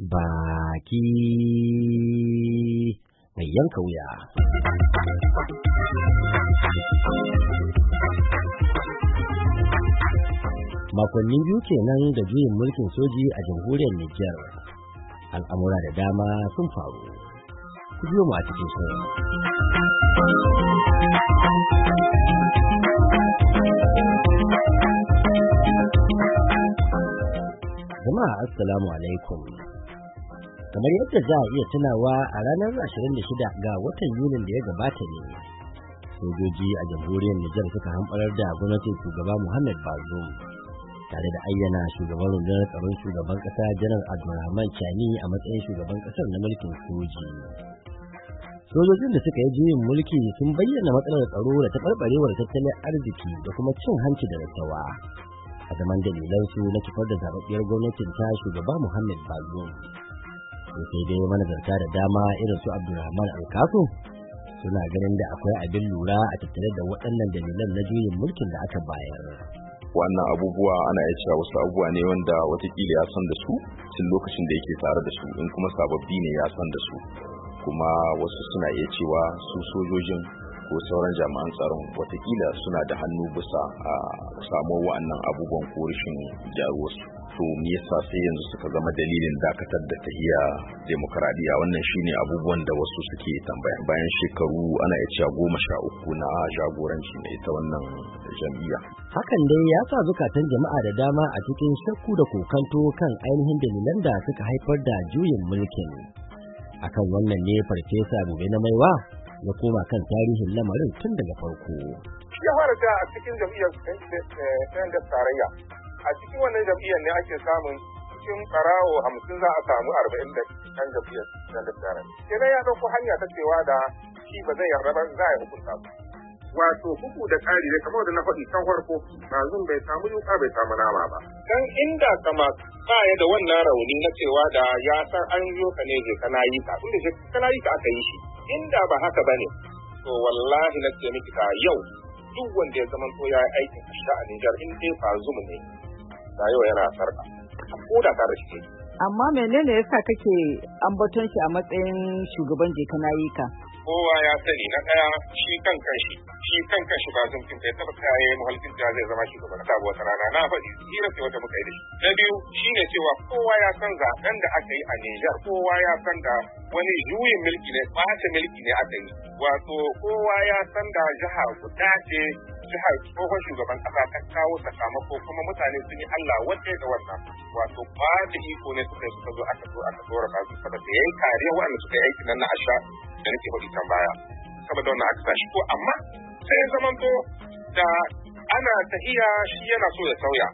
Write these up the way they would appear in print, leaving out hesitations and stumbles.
baki mai yanka wuya. Makonni biyu kenan da juyin mulkin soji a jamhuriyar Nijar, al'amura da dama sun faru. Ku biyo mu a cikin shirin. Jama'a assalamu alaikum. Kamar yadda za a iya tunawa a ranar 26 ga watan Yunin da ya gabata ne, sojoji a jamhuriyar Nijar suka hamɓarar da gwamnatin shugaba Muhammad Bazoum tare da ayyana shugaban rundunar tsaron shugaban ƙasa Janar Abdulrahman Chani a matsayin shugaban ƙasar na mulkin soji. Sojojin da suka yi juyin mulki sun bayyana matsalar tsaro da taɓarɓarewar tattalin arziki da kuma cin hanci da rashawa a zaman dalilansu na kifar da zaɓaɓɓiyar gwamnatin ta shugaba Muhammad Bazoum. Sai dai manazarta da dama irin su Abdulrahman Alkaso suna ganin da akwai abin lura a tattare da waɗannan dalilan na juyin mulkin da aka bayar. Wannan abubuwa ana iya cewa wasu abubuwa ne wanda watakila ya san da su tun lokacin da yake tare da su, in kuma sababbi ne ya san da su, kuma wasu suna iya cewa su sojojin ko sauran jami'an tsaron watakila suna da hannu bisa a samuwar wa'annan abubuwan ko rashin gyaruwarsu. To me yasa sai yanzu suka zama dalilin dakatar da tahiya demokradiyya? Wannan shine abubuwan da wasu suke tambaya bayan shekaru ana iya cewa 13 na jagoranci na ita wannan jam'iyya. Hakan dai ya sa zukatan jama'a da dama a cikin shakku da kokanto kan ainihin dalilan da suka haifar da juyin mulkin. Akan wannan ne Farfesa Bube na Maiwa ya koma kan tarihin lamarin tun daga farko. Ya fara da a cikin jam'iyyar da tarayya. A cikin wannan jam'iyyar ne ake samun cikin ɓarawo 50 za a samu 40 da kan jam'iyyar da tarayya. Kenan ya ɗauko hanya ta cewa da shi ba zai yarda ba za a hukunta su. Wato bugu da ƙari ne kamar da na faɗi can farko, Bazoum bai samu yuka bai samu nama ba. Dan inda kama ba ya da wannan rauni na cewa da ya san an zo ka ne je kana yi ka, inda je kana yi ka aka yi shi. Inda ba haka bane, to wallahi na ce miki ka yau duk wanda ya zama to ya yi aikin asha a Nijar in dai Bazoum ne, da yau yana sarka. Ko da ka rashi. Amma menene yasa kake ambaton shi a matsayin shugaban je kana yi ka? Kowa ya sani na ɗaya shi kan kanshi Bazoum kin bai taɓa tsaye muhalkin da zai zama shugaban kasa ba wata rana, na faɗi hira ce wata muka yi da shi. Na biyu shine cewa kowa ya san zaɓen da aka yi a Nijar, kowa ya san da wani juyin mulki ne, ɓace mulki ne aka yi. Wato kowa ya san da jiha guda ce jihar tsohon shugaban kasa ta kawo sakamako, kuma mutane sun yi Allah wadda da wannan. Wato ba da iko ne suka zo aka dora Bazoum saboda yayi kariya waɗanda suka yi aikin nan na asha da nake faɗi can baya, saboda wannan aka tashi ko amma sai ya zamanto da ana tahiya shi yana so ya sauya,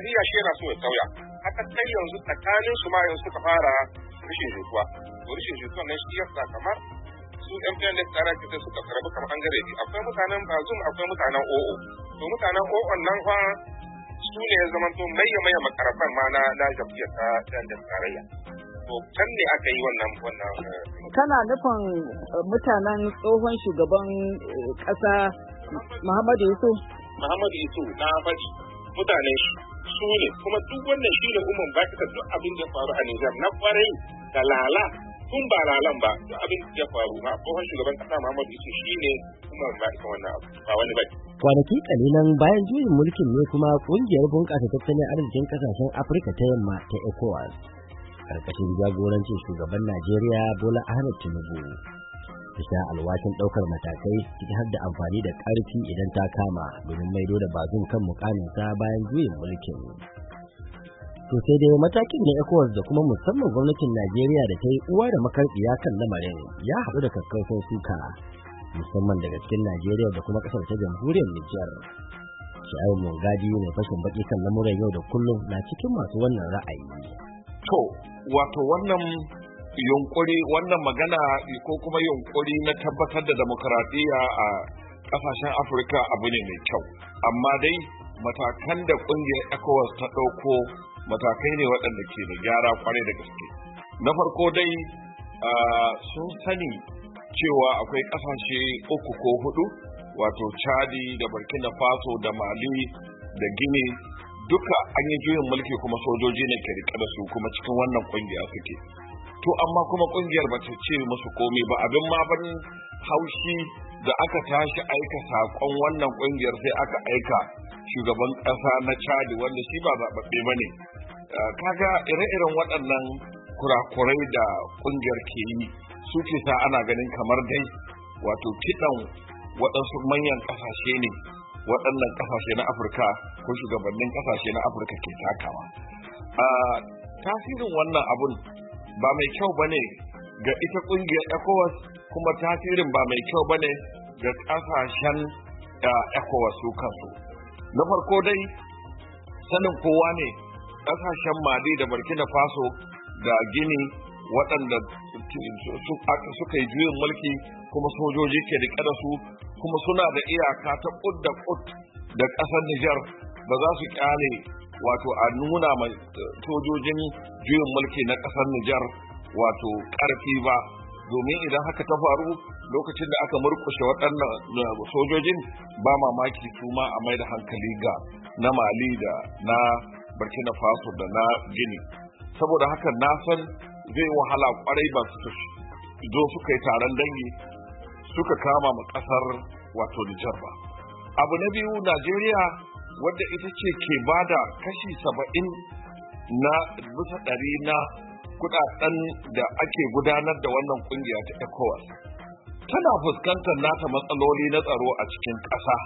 haka kai yanzu tsakanin su ma yanzu suka fara rashin jituwa. Rashin jituwa nan shi yasa kamar su MPN da tsara ce suka karabu kamar an gare shi, akwai mutanen Bazoum akwai mutanen OO. To mutanen OO nan fa su ne ya zamanto maye makarafan ma na jam'iyyar ta da tarayya. To can ne aka yi wannan kana nufin mutanen tsohon shugaban ƙasa Muhammadu Yusuf na faɗi mutanen su ne, kuma duk wannan shi ne umman ba ta duk abin da faru a Nijar na kwarai da lala tun ba lalan ba, duk abin da ya faru ma tsohon shugaban ƙasa Muhammadu Yusuf shi ne umman ba ta wannan abu ba wani ba. Kwanaki kalilan bayan juyin mulkin ne kuma kungiyar bunƙasa tattalin arzikin ƙasashen Afirka ta yamma ta ECOWAS karkashin jagorancin shugaban Najeriya Bola Ahmed Tinubu bisa alwashin ɗaukar matakai ciki har da amfani da ƙarfi idan ta kama domin maido da Bazoum kan mukaminsa bayan juyin mulkin. To sai dai matakin na ECOWAS da kuma musamman gwamnatin Najeriya da ta yi uwa da makarbiya kan lamarin ya haɗu da kakkausan suka musamman daga cikin Najeriya da kuma ƙasar ta jamhuriyar Nijar. Sha'awar Mungadi mai fashin baki kan lamuran yau da kullum na cikin masu wannan ra'ayi. To, wato wannan yunkuri, wannan magana ko kuma yunkuri na tabbatar da demokaradiyya a kasashen Afirka abu ne mai kyau. Amma dai matakan da kungiyar ECOWAS ta ɗauko matakai ne waɗanda ke da gyara kwarai da gaske. Na farko dai sun sani cewa akwai ƙasashe 3 ko 4 wato Chadi da Burkina Faso da Mali da Guinea duka an yi juyin mulki kuma sojoji ne ke rike da su kuma cikin wannan kungiya suke to amma kuma kungiyar ba ta ce musu komai ba. Abin ma ban haushi da aka tashi aika sakon wannan kungiyar sai aka aika shugaban kasa na Chad wanda shi ba zababbe bane. Kaga ire-iren waɗannan kurakurai da kungiyar ke yi suke sa ana ganin kamar dai wato kiɗan waɗansu manyan ƙasashe ne waɗannan ƙasashe na Afirka ko shugabannin ƙasashe na Afirka ke takawa. Tasirin wannan abun ba mai kyau bane ga ita ƙungiyar ECOWAS, kuma tasirin ba mai kyau bane ga ƙasashen ECOWAS su kansu. Na farko dai sanin kowa ne ƙasashen Mali da Burkina Faso da Gini waɗanda suka yi juyin mulki kuma sojoji ke riƙe da su, kuma suna da iyaka ta ƙud da ƙud da ƙasar Nijar, ba za su ƙyale wato a nuna mai sojojin juyin mulki na ƙasar Nijar wato ƙarfi ba, domin idan haka ta faru lokacin da aka murƙushe waɗannan sojojin ba mamaki su ma a mai da hankali ga na Mali da na Burkina Faso da na Gini. Saboda haka na san zai wahala kwarai ba su zo suka yi taron dangi suka kama ma kasar wato Nijar ba. Abu na biyu, Najeriya wadda ita ce ke bada kashi 70 na bisa 100 na kudaden da ake gudanar da wannan kungiya ta ECOWAS, tana fuskantar nata matsaloli na tsaro a cikin ƙasa.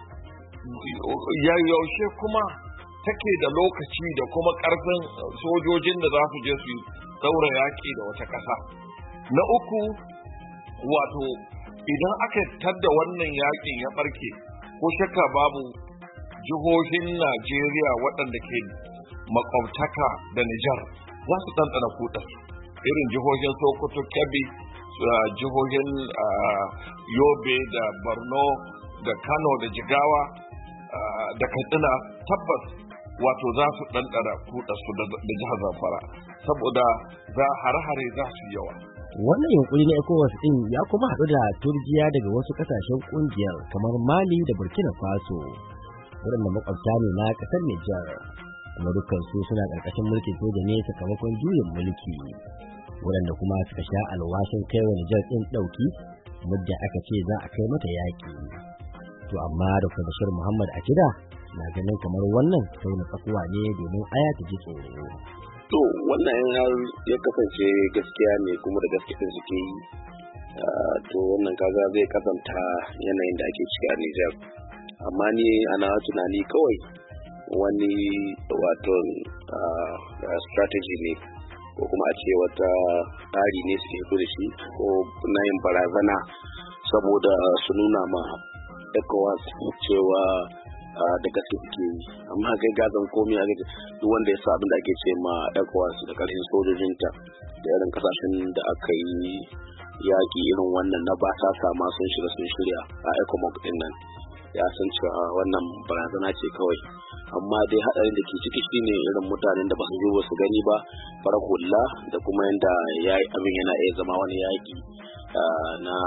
Yaushe kuma take da lokaci da kuma ƙarfin sojojin da za su je su daura yaƙi da wata ƙasa. Na uku, wato idan aka tadda wannan yaƙin ya ɓarke, ko shakka babu jihohin Najeriya waɗanda ke makwabtaka da Nijar za su ɗanɗana kuɗar, irin jihohin Sokoto, Kebbi, jihohin Yobe da Borno da Kano da Jigawa da Katsina, tabbas wato za su ɗanɗana kuɗarsu da jihar Zamfara, saboda hare-hare za su yawa. Wannan yunkuri na ECOWAS din ya kuma haɗu da turjiya daga wasu ƙasashen ƙungiyar kamar Mali da Burkina Faso, waɗanda makwabta ne na ƙasar Nijar, kuma dukkansu suna ƙarƙashin mulkin soja ne sakamakon juyin mulki, waɗanda kuma suka sha alwashin kai wa Nijar ɗin ɗauki muddin aka ce za a kai mata yaƙi. To amma Dr. Bashir Muhammad Akida na ganin kamar wannan tauna tsakuwa ne domin aya ta ji tsoro. To wannan ya kasance gaskiya ne kuma da gaskiya suke yi, to wannan kaga zai kasanta yanayin da ake ciki a Nijar. Amma ni ana tunani kawai wani wato strategy ne, ko kuma a ce wata tsari ne su fito da shi, ko na yin barazana saboda su nuna ma ECOWAS cewa da gaske suke yi. Amma kai gazan komai a duk wanda ya sa abin da ake ce ma ECOWAS da ƙarfin sojojinta da irin kasashen da aka yi yaƙi irin wannan na ba ta sama sun shirya a ECOMOG din nan, ya san cewa wannan barazana ce kawai. Amma dai haɗarin da ke ciki shine irin mutanen da ba su je ba su gani ba, farar hula, da kuma yadda abin yana iya zama wani yaƙi na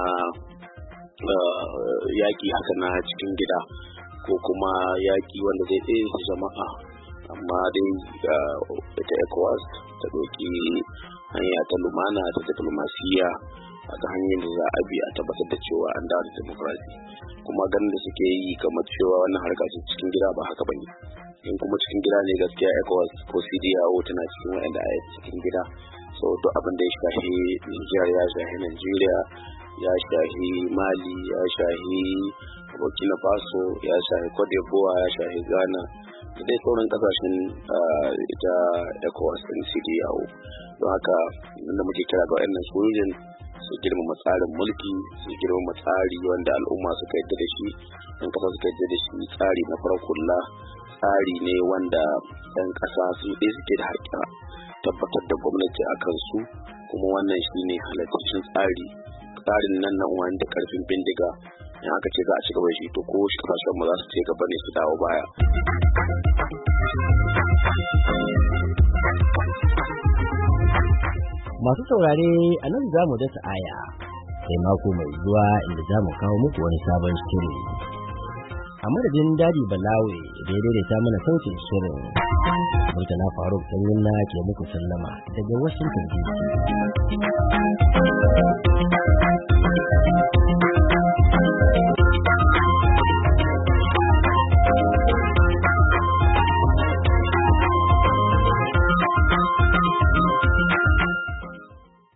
yaƙi haka na cikin gida, ko kuma yaƙi wanda zai tsaye jama'a. Amma dai ita ECOWAS ta ɗauki hanya ta lumana ta diplomasiya a ta hanyar da za a bi a tabbatar da cewa an dawo da demokrasi. Kuma ganin da suke yi kamar cewa wannan harka ce cikin gida, ba haka bane. In kuma cikin gida ne, gaskiya ECOWAS ko CEDEAO tana cikin waɗanda a cikin gida. So duk abin da ya shafi Nijar ya shafi Najeriya, ya shafi Mali, ya shafi Burkina Faso, ya shafi Cote d'Ivoire, ya shafi Ghana, da dai sauran kasashen ita ECOWAS ɗin CEDEAO. Don haka inda muke kira ga waɗannan sojojin su girmama tsarin mulki, su girmama tsari wanda al'umma suka yadda da shi, ɗan ƙasa suka yadda da shi. Tsari na farar hula tsari ne wanda ɗan ƙasa su ɗaya suke da haƙƙa tabbatar da gwamnati a kansu, kuma wannan shi ne halattacin tsarin nan wanda karfin bindiga in aka ce za a ci gaba shi, to ko shi kasashen mu za su ce gaba ne su dawo baya. Masu saurare, a nan za mu dasa aya sai mako mai zuwa inda za mu kawo muku wani sabon shiri. A madadin Dadi Balawe da ya daidaita mana sautin shirin, Murtala Faruk Sanyin na ke muku sallama daga Washington DC.